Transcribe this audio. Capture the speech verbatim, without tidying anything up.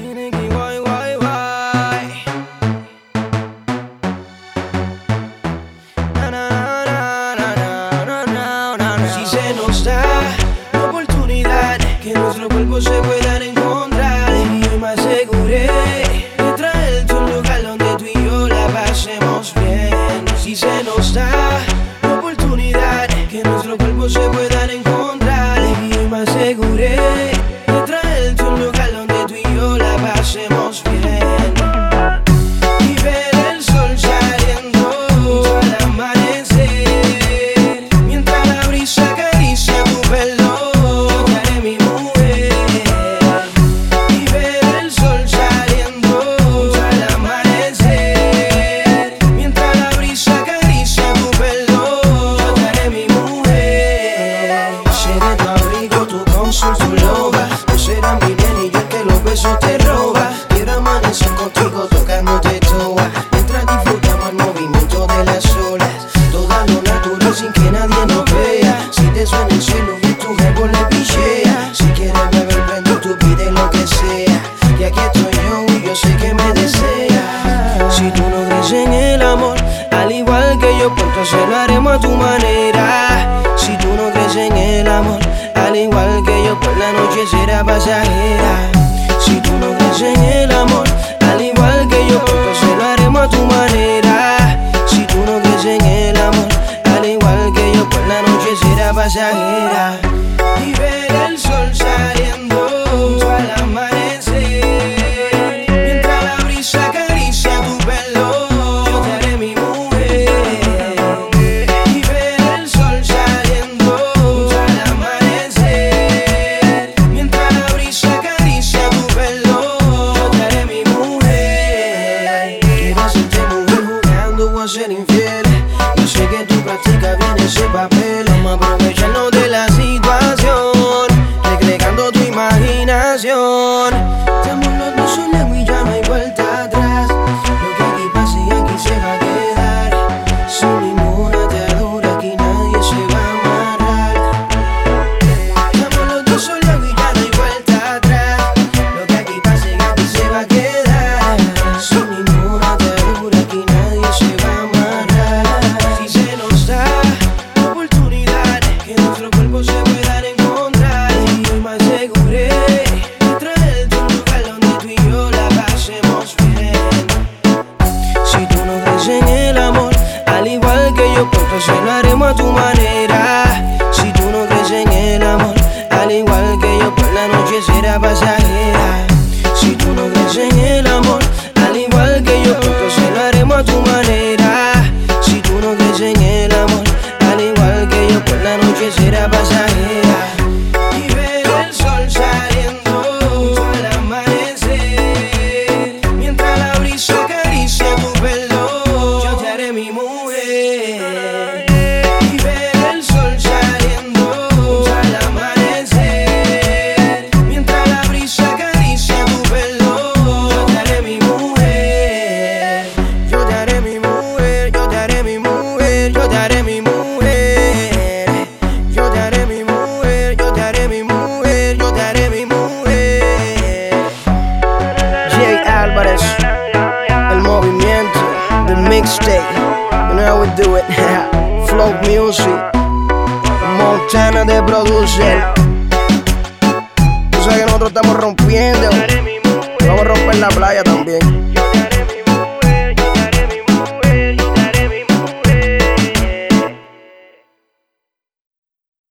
Si se nos da la oportunidad que nuestros cuerpos se puedan encontrar, y yo me aseguré de traerte a un lugar donde tú y yo la pasemos bien. Si se nos da la oportunidad que nuestros cuerpos se puedan encontrar, y yo me aseguré de traerte a un lugar donde tú y yo la pasemos bien. Y ver el sol saliendo al amanecer, mientras la brisa acaricia tu pelo, yo te haré mi mujer. Y ver el sol saliendo al amanecer, mientras la brisa acaricia tu pelo, yo te haré mi mujer. Seré tu abrigo, tu cónsul, tu loba. Tú serás mi bien y yo el que los besos te roba. Quiero amanecer contigo tocándote toa, mientras disfrutamos el movimiento de las olas. Todo lo natural sin que nadie nos vea. Si te suena el cielo y tu jevo le pichea. Si quieres beber prendo, tú pide lo que sea. Y aquí estoy yo y yo sé que me desea. Si tú no crees en el amor, al igual que yo, pues entonces lo haremos a tu manera. Si tú no crees en el amor, al igual que yo, pues la noche será pasajera. Si tú no crees en el amor, al igual que yo, pues entonces lo haremos a tu manera. Si tú no crees en el amor, al igual que yo, pues la noche será pasajera. Y ver el sol saliendo al amanecer, mientras la brisa acaricia tu pelo, yo te haré mi mujer. Y ver el sol saliendo al amanecer, mientras la brisa acaricia tu pelo, yo te haré mi mujer. Quiero hacerte mujer jugando o a ser infiel. Yo sé que tú practicas bien ese papel. Vamos a aprovecharnos de la situación, recreando tu imaginación. Estamos los dos solos y ya no hay vuelta atrás. Lo que aquí pase aquí se va a quedar. Sin ninguna atadura aquí nadie se va a amarrar. Estamos los dos solos y ya no hay vuelta atrás. Lo que aquí pase aquí se va a quedar. Sin ninguna atadura aquí nadie se va a amarrar. Si se nos da la oportunidad que nuestros cuerpos se puedan encontrar, y yo me aseguré de traerte a un lugar donde tú y yo la pasemos bien. Si tú no crees en el amor, al igual que yo, pues entonces lo haremos a tu manera. Si tú no crees en el amor, al igual que yo, pues la noche será pasajera. Si tú no crees en el amor, al igual que yo, pues entonces lo haremos a tu manera. Si tú no crees en el amor, al igual que yo, pues la noche será pasajera. Y ver el sol saliendo al amanecer, mientras la brisa acaricia tu pelo, yo te haré mi mujer. Y ver el sol saliendo al amanecer, mientras la brisa acaricia tu pelo, yo te haré mi mujer. Yo te haré mi mujer, yo te haré mi mujer, yo te haré mi mujer. Yo te haré mi mujer, yo te haré mi mujer, yo te haré mi mujer. Jay Álvarez, el movimiento, the mixtape, you know how we do it. Flow Music, Montana de producer. Tú sabes que nosotros estamos rompiendo, vamos a romper la playa también.